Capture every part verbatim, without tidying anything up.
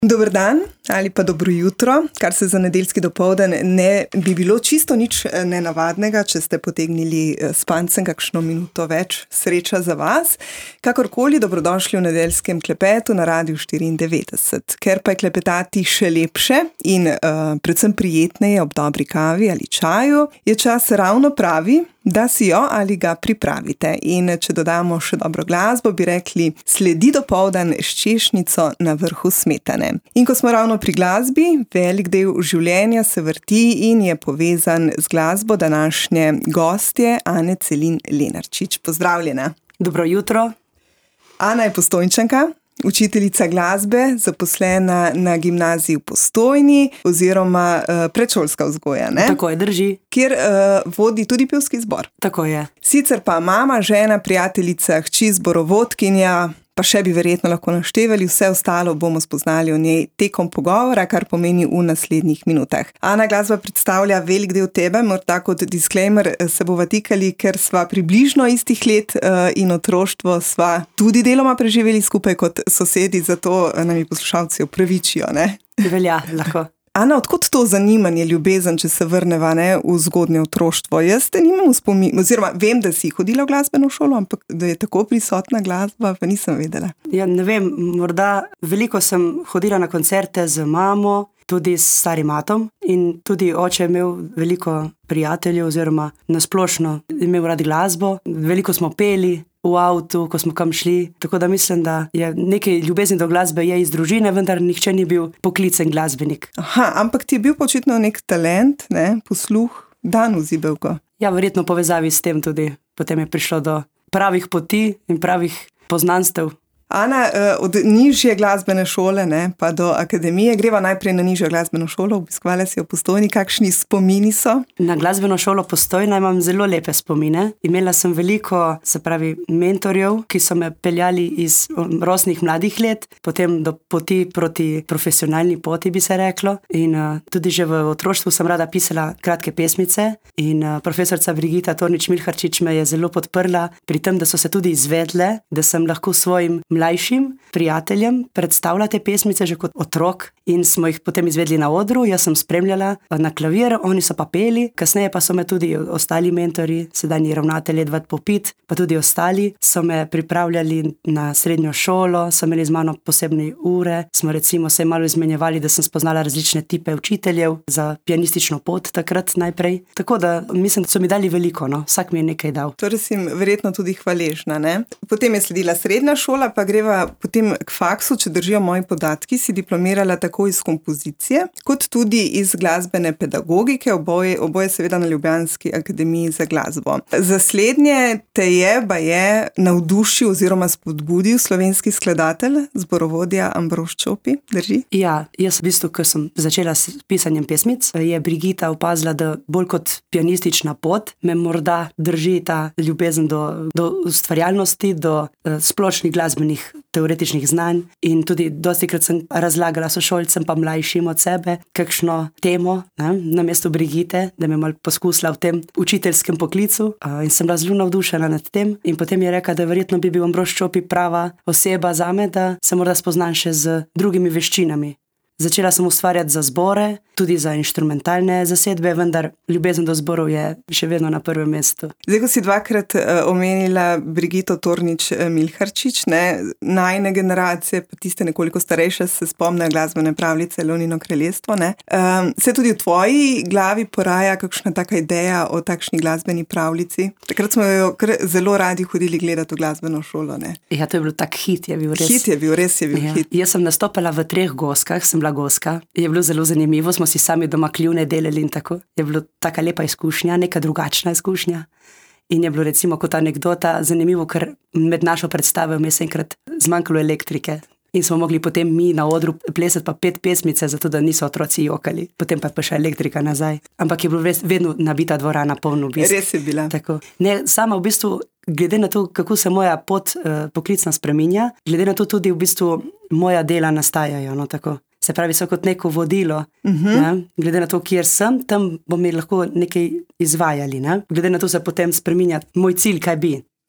Dober dan ali pa dobro jutro, kar se za nedeljski dopoldan ne bi bilo čisto nič nenavadnega, če ste potegnili spancem kakšno minuto več. Sreča za vas. Kakorkoli, dobrodošli v nedeljskem klepetu na Radiu štiriindevetdeset. Ker pa je klepetati še lepše in uh, predvsem prijetneje ob dobri kavi ali čaju, je čas ravno pravi, da si jo ali ga pripravite. In če dodamo še dobro glasbo, bi rekli, sledi dopoldan s češnjico na vrhu smetane. In ko smo ravno pri glasbi, velik del življenja se vrti in je povezan z glasbo današnje gostje Ane Celin Lenarčič. Pozdravljena. Dobro jutro. Ana je Postojnčanka, učiteljica glasbe, zaposlena na gimnaziji v Postojni oziroma uh, predšolska vzgoja, ne? Tako je, drži. Kjer uh, vodi tudi pevski zbor. Tako je. Sicer pa mama, žena, prijateljica, hči, zborovodkinja, pa še bi verjetno lahko naštevali, vse ostalo bomo spoznali o njej tekom pogovora, kar pomeni v naslednjih minutah. Ana, glasba predstavlja velik del tebe, morda kot disclaimer se bova tikali, ker sva približno istih let in otroštvo sva tudi deloma preživeli skupaj kot sosedi, zato nam je poslušalci opravičijo, ne? Velja, lahko. Ana, odkot to zanimanje, ljubezen, če se vrneva, ne, v zgodnje otroštvo? Jaz te nimam v spomin, oziroma vem, da si hodila v glasbeno šolo, ampak da je tako prisotna glasba, pa nisem vedela. Ja, ne vem, morda veliko sem hodila na koncerte z mamo, tudi s starim atom, in tudi oče je imel veliko prijateljev, oziroma nasplošno imel rad glasbo, veliko smo peli v avtu, ko smo kam šli, tako da mislim, da je nekaj ljubezni do glasbe je iz družine, vendar nihče ni bil poklicen glasbenik. Aha, ampak ti je bil početno nek talent, ne, posluh, dan v zibelko. Ja, verjetno povezavi s tem tudi. Potem je prišlo do pravih poti in pravih poznanstev. Ana, od nižje glasbene šole, ne, pa do akademije, greva najprej na nižjo glasbeno šolo, obiskovala si jo v Postojni, kakšni spomini so? Na glasbeno šolo Postojna imam zelo lepe spomine. Imela sem veliko, se pravi, mentorjev, ki so me peljali iz rosnih mladih let, potem do poti proti profesionalni poti, bi se reklo. In uh, tudi že v otroštvu sem rada pisala kratke pesmice in uh, profesorca Brigita Tornič-Milharčič me je zelo podprla pri tem, da so se tudi izvedle, da sem lahko svojim mlajšim prijateljem predstavlja te pesmice že kot otrok in smo jih potem izvedli na odru, jaz sem spremljala na klavir, oni so pa peli, kasneje pa so me tudi ostali mentori, sedanji ravnatelj Edvard Popit, pa tudi ostali, so me pripravljali na srednjo šolo, so imeli z mano posebne ure, smo recimo se malo izmenjevali, da sem spoznala različne tipe učiteljev za pianistično pot takrat najprej, tako da mislim, da so mi dali veliko, no, vsak mi je nekaj dal. Torej si jim verjetno tudi hvaležna, ne? Potem je sledila srednja šola, pa greva potem k faksu, če držijo moji podatki, si diplomirala tako iz kompozicije, kot tudi iz glasbene pedagogike, oboje, oboje seveda na Ljubljanski akademiji za glasbo. Za slednje te je, ba je, navdušil oziroma spodbudil slovenski skladatelj, zborovodja Ambrož Čopi, drži? Ja, jaz v bistvu, ko sem začela s pisanjem pesmic, je Brigita opazila, da bolj kot pianistična pot, me morda drži ta ljubezen do, do ustvarjalnosti, do uh, splošnih glasbenih teoretičnih znanj in tudi dostikrat sem razlagala sošolcem pa mlajšim od sebe kakšno temo, ne, na mesto Brigite, da me malo poskusila v tem učiteljskem poklicu uh, in sem bila zelo navdušena nad tem in potem je rekla, da verjetno bi bil Ambrož Čopi prava oseba zame, da se morda spoznam še z drugimi veščinami. Začela sem ustvarjati za zbore, tudi za inštrumentalne zasedbe, vendar ljubezen do zborov je še vedno na prvem mestu. Zdaj, ko si dvakrat uh, omenila Brigito Tornič-Milharčič, ne, najne generacije, pa tiste nekoliko starejše, se spomnejo glasbene pravljice Leonino kraljestvo, ne. Um, se tudi v tvoji glavi poraja kakšna taka ideja o takšni glasbeni pravljici? Takrat smo jo zelo radi hodili gledati v glasbeno šolo, ne. Ja, to je bil tak hit, je bil res. Hit je bil, res je bil ja. hit. Jaz sem nastopala v treh goskah, sem bila goska. Je bilo zelo zanimivo, smo si sami doma kljune delali in tako. Je bilo taka lepa izkušnja, neka drugačna izkušnja. In je bilo recimo kot anekdota zanimivo, ker med našo predstavo je enkrat zmanjkalo elektrike. In smo mogli potem mi na odru plesati pa pet pesmice, zato da niso otroci jokali. Potem pa je pa še elektrika nazaj. Ampak je bilo res vedno nabita dvorana polno v bistvu. Res je bila. Tako. Ne, sama v bistvu, glede na to, kako se moja pot uh, poklicna spreminja, glede na to tudi v bistvu moja dela nastajajo, no tako. Se pravi, so kot neko vodilo, uh-huh. ne? Glede na to, kjer sem, tam bomo lahko nekaj izvajali, ne? Glede na to se potem spreminja moj cilj, kaj bi.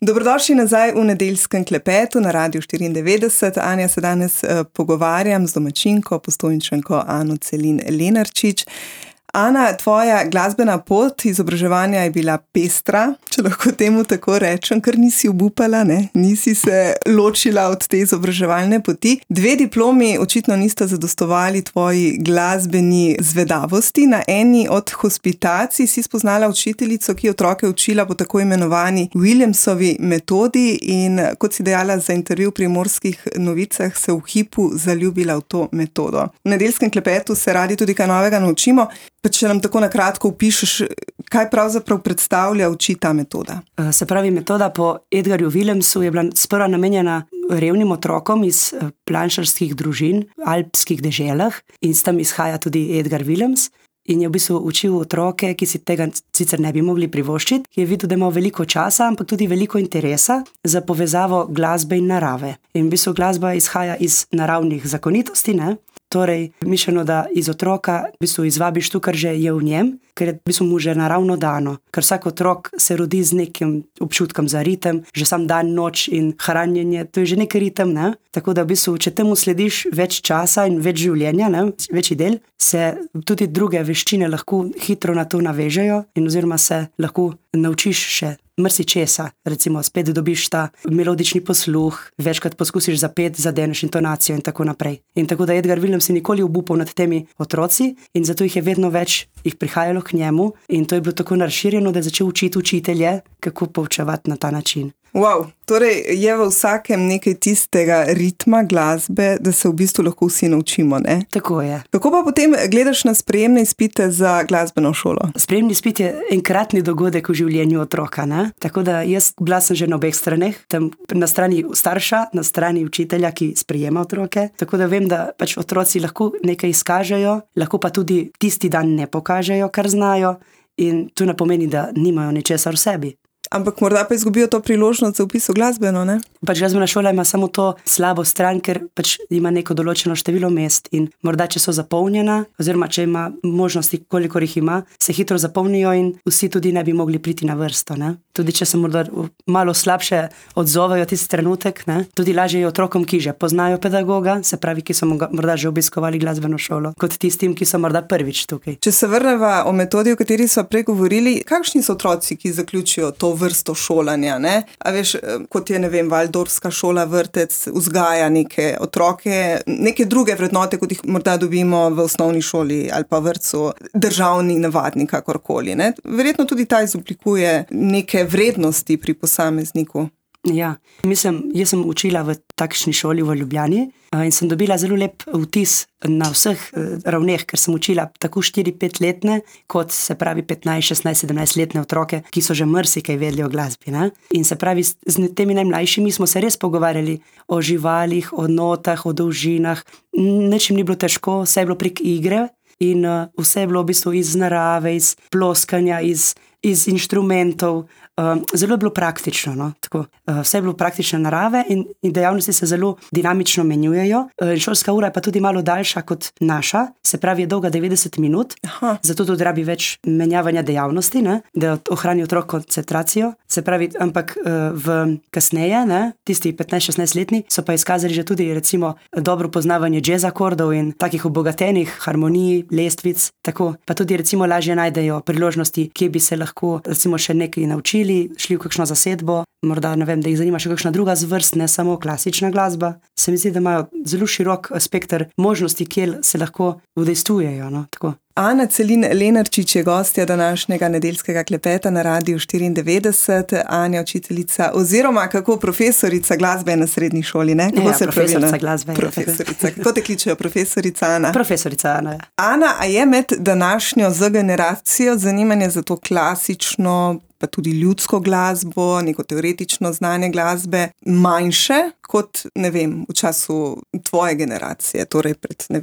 Dobrodošli nazaj v nedeljskem klepetu na Radiu štiriindevetdeset. Anja, se danes uh, pogovarjam z domačinko, Postojnčanko Ano Celin Lenarčič. Ana, tvoja glasbena pot izobraževanja je bila pestra, če lahko temu tako rečem, ker nisi obupala, ne? Nisi se ločila od te izobraževalne poti. Dve diplomi očitno nista zadostovali tvoji glasbeni zvedavosti. Na eni od hospitacij si spoznala učiteljico, ki je otroke učila po tako imenovani Williamsovi metodi in kot si dejala za intervju pri Primorskih novicah, se v hipu zaljubila v to metodo. V nedeljskem klepetu se radi tudi kaj novega naučimo. Pa če nam tako na kratko opišeš, kaj pravzaprav predstavlja uči ta metoda? Se pravi, metoda po Edgarju Williamsu je bila sprva namenjena revnim otrokom iz planšarskih družin v alpskih deželah in s tem izhaja tudi Edgar Williams. In je v bistvu učil otroke, ki si tega sicer ne bi mogli privoščiti, ki je videl, da ima veliko časa, ampak tudi veliko interesa za povezavo glasbe in narave. In v bistvu glasba izhaja iz naravnih zakonitosti, ne? Torej, mišljeno, da iz otroka v bistvu izvabiš to, kar že je v njem, ker je v bistvu mu že naravno dano. Ker vsak otrok se rodi z nekim občutkom za ritem, že sam dan, noč in hranjenje, to je že neki ritem, ne? Tako da v bistvu, če temu slediš več časa in več življenja, ne? Večji del, se tudi druge veščine lahko hitro na to navežejo in oziroma se lahko naučiš še mrsi česa, recimo spet dobiš ta melodični posluh, večkrat poskusiš zapet, zadeneš intonacijo in tako naprej. In tako da Edgar Williams si nikoli obupal nad temi otroci in zato jih je vedno več jih prihajalo k njemu in to je bilo tako razširjeno, da je začel učiti učitelje, kako poučevati na ta način. Wow, torej je v vsakem nekaj tistega ritma glasbe, da se v bistvu lahko vsi naučimo, ne? Tako je. Kako pa potem gledaš na sprejemne izpite za glasbeno šolo? Sprejemni izpit je enkratni dogodek v življenju otroka, ne? Tako da jaz bila sem že na obeh straneh, tam na strani starša, na strani učitelja, ki sprejema otroke, tako da vem, da pač otroci lahko nekaj izkažejo, lahko pa tudi tisti dan ne pokažejo, kar znajo in to ne pomeni, da nimajo ničesar v sebi. Ampak morda pa izgubijo to priložnost za vpis v glasbeno, ne? Pač glasbena šola ima samo to slabo stran, ker pač ima neko določeno število mest in morda, če so zapolnjena, oziroma če ima možnosti, kolikor jih ima, se hitro zapolnijo in vsi tudi ne bi mogli priti na vrsto, ne? Tudi če se morda malo slabše odzovejo tisti trenutek, ne? Tudi lažje je otrokom, ki že poznajo pedagoga, se pravi, ki so morda že obiskovali glasbeno šolo, kot tistim, ki so morda prvič tukaj. Če se vrneva o metodi, o kateri so prej govorili, kakšni so otroci, ki zaključijo to vrsto šolanja, ne? A veš, kot je, ne vem, Valdorska šola, vrtec, vzgaja neke otroke, neke druge vrednote, kot jih morda dobimo v osnovni šoli ali pa vrtcu, državni, navadni, kakorkoli, ne? Verjetno tudi ta izoblikuje neke vrednosti pri posamezniku. Ja, mislim, jaz sem učila v takšni šoli v Ljubljani in sem dobila zelo lep vtis na vseh ravneh, ker sem učila tako štiri-pet letne, kot se pravi petnajst, šestnajst, sedemnajst letne otroke, ki so že marsikaj vedeli o glasbi, ne? In se pravi, z temi najmlajšimi smo se res pogovarjali o živalih, o notah, o dolžinah, nič jim ni bilo težko, vse je bilo prek igre in vse je bilo v bistvu iz narave, iz ploskanja, iz, iz inštrumentov. Um, zelo je bilo praktično, no? Tako, uh, vse je bilo praktične narave in, in dejavnosti se zelo dinamično menjujejo. Uh, šolska ura je pa tudi malo daljša kot naša, se pravi je dolga devetdeset minut, Aha. Zato tudi rabi več menjavanja dejavnosti, ne? Da ohrani otrok koncentracijo. Se pravi, ampak uh, v kasneje, ne? Tisti petnajst šestnajst letni so pa izkazali že tudi recimo dobro poznavanje jazz akordov in takih obogatenih harmonij, lestvic, tako pa tudi recimo lažje najdejo priložnosti, kje bi se lahko recimo še nekaj naučili, šli v kakšno zasedbo, morda, ne vem, da jih zanima še kakšna druga zvrst, ne samo klasična glasba. Se mi zdi, da imajo zelo širok spekter možnosti, kjer se lahko udejstvujejo, no, tako. Ana Celin Lenarčič je gostja današnjega nedeljskega klepeta na Radiu štiriindevetdeset. Anja, učiteljica oziroma kako profesorica glasbe na srednji šoli, ne? Kako ja, se profesorica glasbe. Profesorica. Kako te kličejo? Profesorica Ana? Profesorica Ana, ja. Ana, a je med današnjo Z generacijo zanimanje za to klasično, pa tudi ljudsko glasbo, neko teoretično znanje glasbe manjše kot, ne vem, v času tvoje generacije, torej pred, ne vem,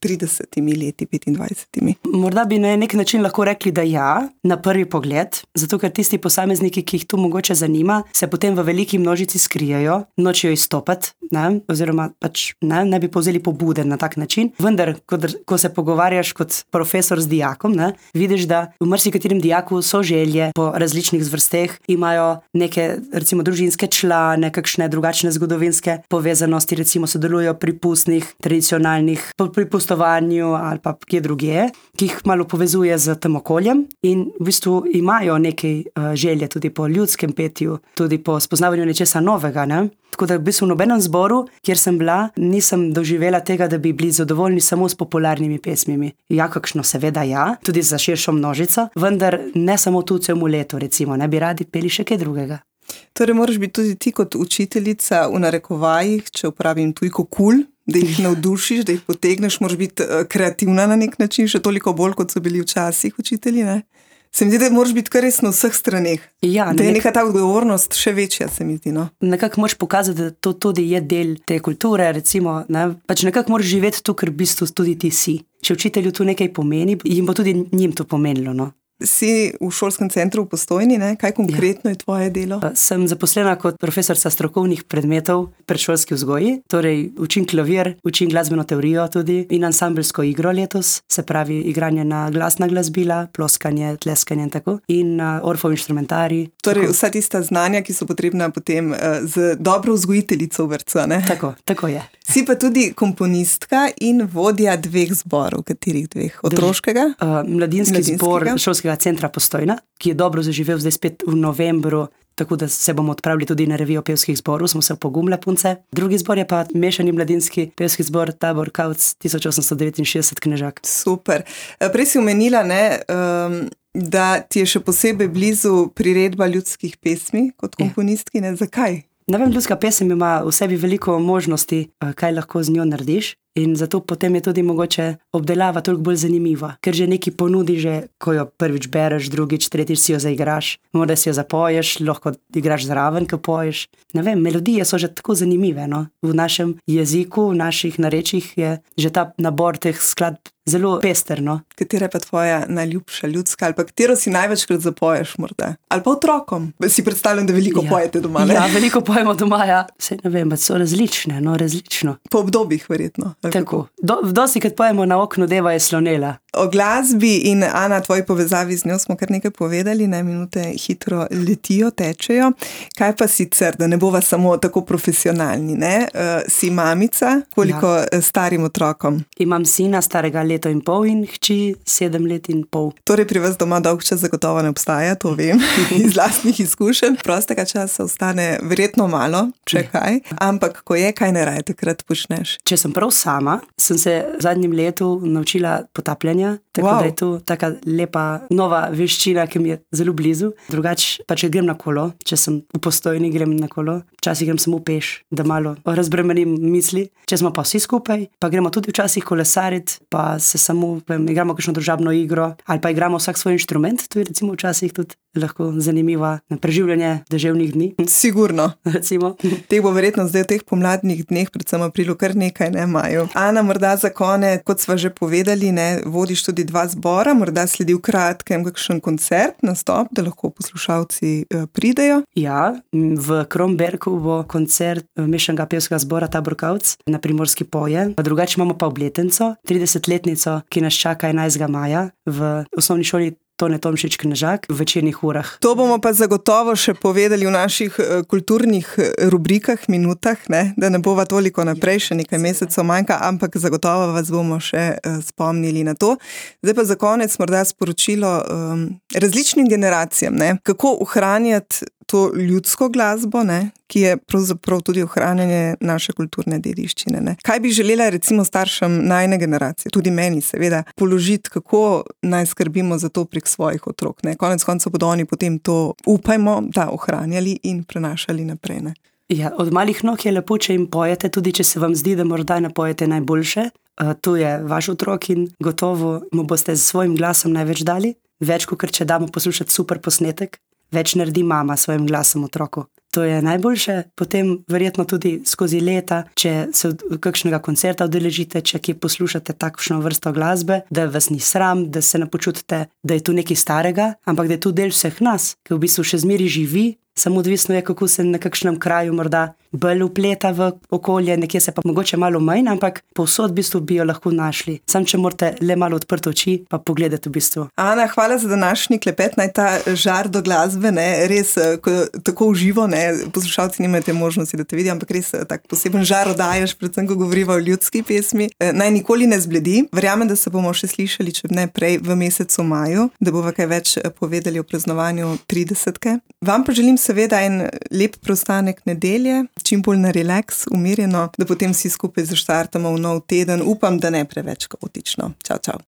tridesetimi leti, petindvajsetimi? Morda bi na nek način lahko rekli, da ja, na prvi pogled, zato ker tisti posamezniki, ki jih tu mogoče zanima, se potem v veliki množici skrijejo, nočejo izstopati, ne, oziroma pač ne, ne bi povzeli pobude na tak način. Vendar, ko, ko se pogovarjaš kot profesor z dijakom, ne, vidiš, da v marsikaterem dijaku so želje po različnih zvrsteh, imajo neke, recimo, družinske člane, kakšne drugačne zgodovinske povezanosti, recimo sodelujo pri pustnih, tradicionalnih, pri pustovanju ali pa kje drugje, ki jih malo povezuje z tem okoljem in v bistvu imajo nekaj uh, želje tudi po ljudskem petju, tudi po spoznavanju nečesa novega, ne? Tako da v bistvu v nobenem zboru, kjer sem bila, nisem doživela tega, da bi bili zadovoljni samo s popularnimi pesmimi. Ja, kakšno seveda ja, tudi za širšo množico, vendar ne samo tu celemu letu, recimo, ne bi radi peli še kaj drugega. Torej moraš biti tudi ti kot učiteljica v narekovajih, če upravim tujko kul, da jih navdušiš, da jih potegneš, moraš biti kreativna na nek način, še toliko bolj, kot so bili včasih učitelji, ne? Se mi zdi, da moraš biti kar res na vseh straneh. Ja, da je neka ta odgovornost še večja, se mi zdi, no. Nekako moraš pokazati, da to tudi je del te kulture, recimo, ne? Pač nekako moraš živeti tu, ker v bistvu tudi ti si. Če učitelju tu nekaj pomeni, jim bo tudi njim to pomenilo, no. Si v šolskem centru v Postojni, ne? Kaj konkretno ja. Je tvoje delo? Sem zaposlena kot profesorca strokovnih predmetov predšolski vzgoji, torej učim klavir, učim glasbeno teorijo tudi in ansambelsko igro letos, se pravi igranje na glasna glasbila, ploskanje, tleskanje in tako, in uh, orfov inštrumentari. Torej vsa tista znanja, ki so potrebna potem uh, z dobro vzgojiteljico v vrtcu, ne? Tako, tako je. Si pa tudi komponistka in vodja dveh zborov, katerih dveh? Otroškega? Uh, mladinski zbor šolskega centra Postojna, ki je dobro zaživel zdaj spet v novembru, tako da se bomo odpravili tudi na revijo pevskih zborov, smo se opogumile punce. Drugi zbor je pa mešani mladinski pevski zbor Tabor Kavc tisoč osemsto devetinšestdeset Knežak. Super. Prej si omenila, ne, um, da ti je še posebej blizu priredba ljudskih pesmi kot komponistki, ne? Zakaj? Ne vem, ljudska pesem ima v sebi veliko možnosti, kaj lahko z njo narediš. In zato potem je tudi mogoče obdelava toliko bolj zanimiva, ker že nekaj ponudi, že ko jo prvič bereš, drugič, tretjič si jo zaigraš, morda si jo zapoješ, lahko igraš zraven, ko poješ. Ne vem, melodije so že tako zanimive, no. V našem jeziku, v naših narečjih je že ta nabor teh skladb zelo pester, no. Katera je pa tvoja najljubša ljudska, ali pa katero si največkrat zapoješ morda? Ali pa otrokom? Si predstavljam, da veliko ja. Pojete doma, ne? Ja, veliko pojemo doma, ja. Vse ne vem, so različne, no, različno. Po obdobjih verjetno. Tako. Do, dosti, kad pojemo na oknu deva je slonela. O glasbi in Ana, tvoji povezavi z njo smo kar nekaj povedali, ne, minute hitro letijo, tečejo. Kaj pa sicer, da ne bova samo tako profesionalni, ne? Uh, si mamica, koliko ja. Starim otrokom? Imam sina starega leto in pol in hči sedem let in pol. Torej pri vas doma dolg čas zagotovo ne obstaja, to vem, iz lastnih izkušenj. Prostega časa ostane verjetno malo, če kaj, ampak ko je, kaj ne raje takrat počneš? Če sem prav sama, sem se v zadnjem letu naučila potapljanja, tako wow. Da je to taka lepa nova veščina, ki mi je zelo blizu. Drugače pa če grem na kolo, če sem v Postojni, grem na kolo, včasih grem samo peš, da malo razbremenim misli. Če smo pa vsi skupaj, pa gremo tudi včasih kolesarit, pa se samo, vem, igramo kakšno družabno igro, ali pa igramo vsak svoj inštrument, to je recimo včasih tudi lahko zanimiva preživljanje deževnih dni. Sigurno. Recimo. Teh bo verjetno zdaj v teh pomladnih dneh, predvsem aprilu, kar nekaj, ne, maju. Ana, morda za konec, kot sva že povedali, ne, vodiš tudi dva zbora, morda sledi v kratkem kakšen koncert, nastop, da lahko poslušalci uh, pridejo. Ja, v Kromberku bo koncert mešanega pevskega zbora Tabor Kavc na Primorski poje. Drugače imamo pa obletnico, tridesetletnico, ki nas čaka enajstega maja v osnovni šoli Tone Tomšič Knežak v večernih urah. To bomo pa zagotovo še povedali v naših kulturnih rubrikah, minutah, ne? Da ne bova toliko naprej, še nekaj mesecev manjka, ampak zagotovo vas bomo še uh, spomnili na to. Zdaj pa za konec morda sporočilo um, različnim generacijam, ne? Kako ohranjati to ljudsko glasbo, ne? Ki je pravzaprav tudi ohranjanje naše kulturne dediščine. Ne? Kaj bi želela recimo staršem najne generacije, tudi meni seveda, položiti, kako naj skrbimo za to prek svojih otrok. Ne? Konec konca bodo oni potem to, upajmo, da ohranjali in prenašali naprej. Ne? Ja, od malih nog je lepo, če jim pojete, tudi če se vam zdi, da morda ne pojete najboljše. Uh, to je vaš otrok in gotovo mu boste z svojim glasom največ dali. Več, kot če damo poslušati super posnetek, več naredi mama s svojim glasom otroku. to je najboljše. Potem verjetno tudi skozi leta, če se od kakšnega koncerta udeležite, če kje poslušate takšno vrsto glasbe, da vas ni sram, da se ne počutite, da je to nekaj starega, ampak da je to del vseh nas, ki v bistvu še zmeri živi. Samo odvisno je, kako se na kakšnem kraju morda bolj vpleta v okolje, nekje se pa mogoče malo manj, ampak povsod v bistvu bi jo lahko našli. Sam, če morate le malo odprti oči, pa pogledati v bistvu. Ana, hvala za današnji klepet, naj ta žar do glasbe, ne, res ko, tako uživo, ne, poslušalci nimate možnosti, da te vidijo, ampak res tak poseben žar odajaš, predvsem, ko govoriva o ljudski pesmi. Naj nikoli ne zbledi. Verjamem, da se bomo še slišali, če ne prej v mesecu maju, da bova kaj več povedali o praznovanju tridesetke. Vam pa želim seveda en lep preostanek nedelje, čim bolj na relaks, umirjeno, da potem vsi skupaj zaštartamo v nov teden. Upam, da ne preveč kaotično. Čau, čau.